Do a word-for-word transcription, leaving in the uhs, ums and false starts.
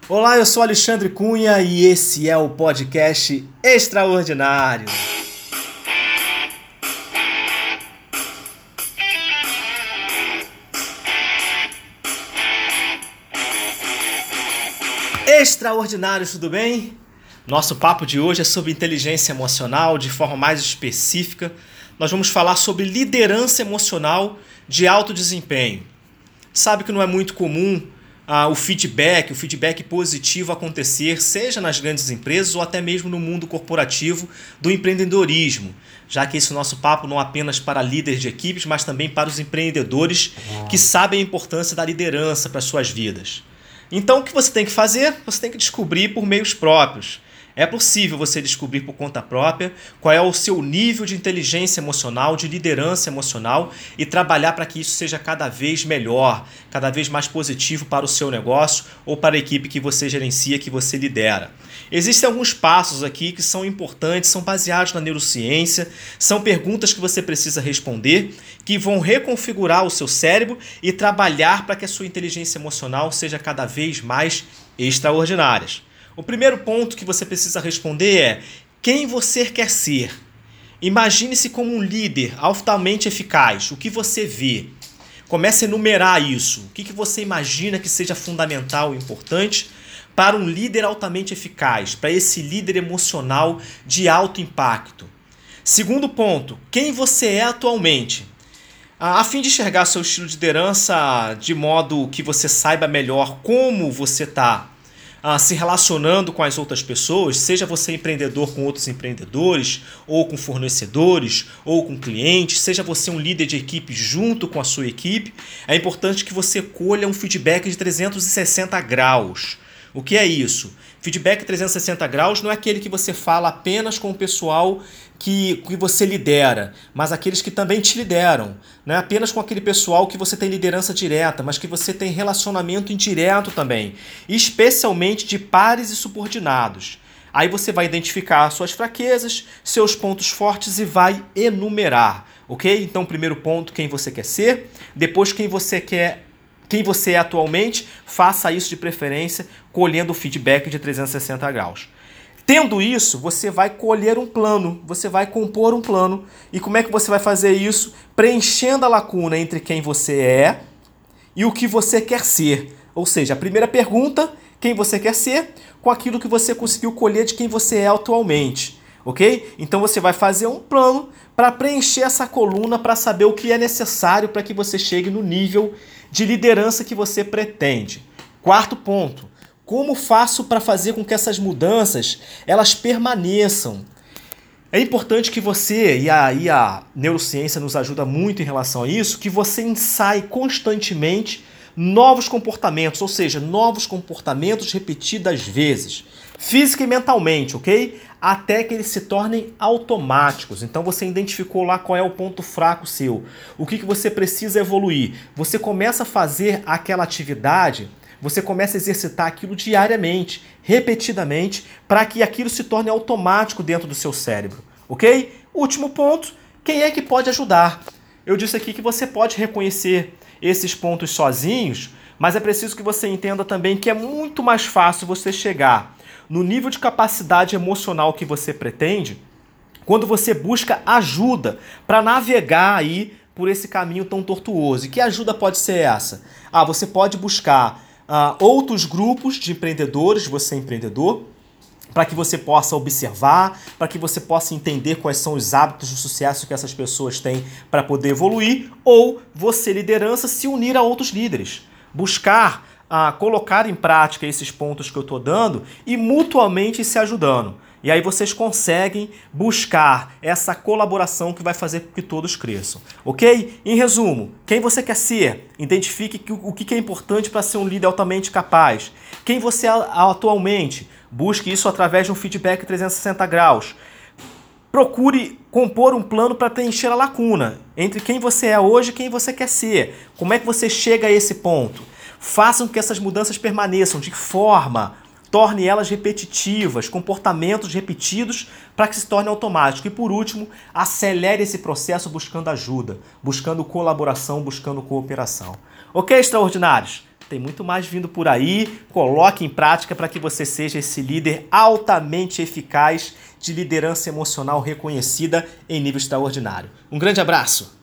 Olá, eu sou Alexandre Cunha e esse é o podcast Extraordinário. Extraordinários, tudo bem? Nosso papo de hoje é sobre inteligência emocional de forma mais específica. Nós vamos falar sobre liderança emocional de alto desempenho. Sabe que não é muito comum ah, o feedback, o feedback positivo acontecer, seja nas grandes empresas ou até mesmo no mundo corporativo do empreendedorismo, já que esse nosso papo não é apenas para líderes de equipes, mas também para os empreendedores que sabem a importância da liderança para as suas vidas. Então, o que você tem que fazer? Você tem que descobrir por meios próprios. É possível você descobrir por conta própria qual é o seu nível de inteligência emocional, de liderança emocional e trabalhar para que isso seja cada vez melhor, cada vez mais positivo para o seu negócio ou para a equipe que você gerencia, que você lidera. Existem alguns passos aqui que são importantes, são baseados na neurociência, são perguntas que você precisa responder, que vão reconfigurar o seu cérebro e trabalhar para que a sua inteligência emocional seja cada vez mais extraordinária. O primeiro ponto que você precisa responder é: quem você quer ser? Imagine-se como um líder altamente eficaz. O que você vê? Comece a enumerar isso. O que você imagina que seja fundamental e importante para um líder altamente eficaz, para esse líder emocional de alto impacto? Segundo ponto, quem você é atualmente? A fim de enxergar seu estilo de liderança de modo que você saiba melhor como você está Ah, se relacionando com as outras pessoas, seja você empreendedor com outros empreendedores, ou com fornecedores, ou com clientes, seja você um líder de equipe junto com a sua equipe, é importante que você colha um feedback de trezentos e sessenta graus. O que é isso? Feedback trezentos e sessenta graus não é aquele que você fala apenas com o pessoal que, que você lidera, mas aqueles que também te lideram. Não é apenas com aquele pessoal que você tem liderança direta, mas que você tem relacionamento indireto também, especialmente de pares e subordinados. Aí você vai identificar suas fraquezas, seus pontos fortes e vai enumerar, ok? Então, primeiro ponto, quem você quer ser, depois quem você quer Quem você é atualmente, faça isso de preferência colhendo o feedback de trezentos e sessenta graus. Tendo isso, você vai colher um plano, você vai compor um plano. E como é que você vai fazer isso? Preenchendo a lacuna entre quem você é e o que você quer ser. Ou seja, a primeira pergunta, quem você quer ser, com aquilo que você conseguiu colher de quem você é atualmente. Ok? Então você vai fazer um plano para preencher essa coluna, para saber o que é necessário para que você chegue no nível de liderança que você pretende. Quarto ponto, como faço para fazer com que essas mudanças elas permaneçam? É importante que você, e aí a neurociência nos ajuda muito em relação a isso, que você ensaie constantemente novos comportamentos, ou seja, novos comportamentos repetidas vezes, física e mentalmente, ok? Até que eles se tornem automáticos. Então você identificou lá qual é o ponto fraco seu, o que, que você precisa evoluir. Você começa a fazer aquela atividade, você começa a exercitar aquilo diariamente, repetidamente, para que aquilo se torne automático dentro do seu cérebro, ok? Último ponto, quem é que pode ajudar? Eu disse aqui que você pode reconhecer esses pontos sozinhos, mas é preciso que você entenda também que é muito mais fácil você chegar no nível de capacidade emocional que você pretende quando você busca ajuda para navegar aí por esse caminho tão tortuoso. E que ajuda pode ser essa? Ah, você pode buscar ah, outros grupos de empreendedores, você é empreendedor, para que você possa observar, para que você possa entender quais são os hábitos de sucesso que essas pessoas têm para poder evoluir, ou você, liderança, se unir a outros líderes. Buscar a colocar em prática esses pontos que eu estou dando e mutuamente se ajudando. E aí vocês conseguem buscar essa colaboração que vai fazer com que todos cresçam. Ok? Em resumo, quem você quer ser? Identifique o que é importante para ser um líder altamente capaz. Quem você é atualmente? Busque isso através de um feedback trezentos e sessenta graus. Procure compor um plano para preencher a lacuna entre quem você é hoje e quem você quer ser. Como é que você chega a esse ponto? Façam que essas mudanças permaneçam. De que forma? Torne elas repetitivas, comportamentos repetidos para que se torne automático. E por último, acelere esse processo buscando ajuda, buscando colaboração, buscando cooperação. Ok, extraordinários? Tem muito mais vindo por aí. Coloque em prática para que você seja esse líder altamente eficaz de liderança emocional reconhecida em nível extraordinário. Um grande abraço!